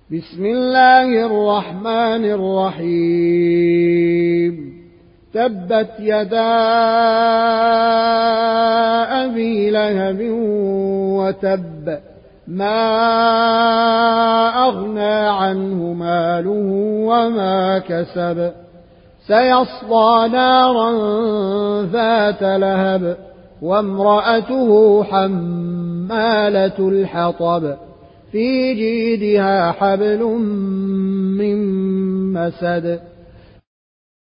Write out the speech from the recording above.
بسم الله الرحمن الرحيم تبت يدا أبي لهب وتب ما أغنى عنه ماله وما كسب سيصلى نارا ذات لهب وامرأته حمالة الحطب في جيدها حبل من مسد